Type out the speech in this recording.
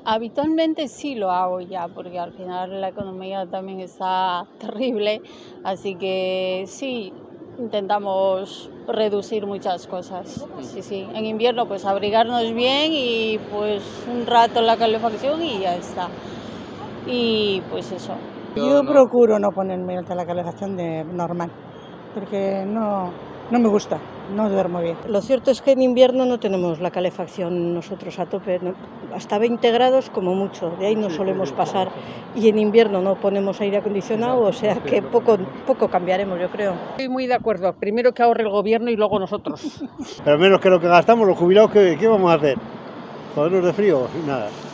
Habitualmente sí lo hago ya, porque al final la economía también está terrible, así que sí, intentamos reducir muchas cosas. Sí, sí. En invierno pues abrigarnos bien y pues un rato la calefacción y ya está. Y pues eso. Yo procuro no ponerme la calefacción normal, porque no me gusta, no duermo bien. Lo cierto es que en invierno no tenemos la calefacción nosotros a tope, ¿no? Hasta 20 grados como mucho, de ahí no solemos pasar. Y en invierno no ponemos aire acondicionado, o sea que poco cambiaremos, yo creo. Estoy muy de acuerdo, primero que ahorre el gobierno y luego nosotros. Pero menos que lo que gastamos los jubilados, ¿qué vamos a hacer? Jodernos de frío, nada.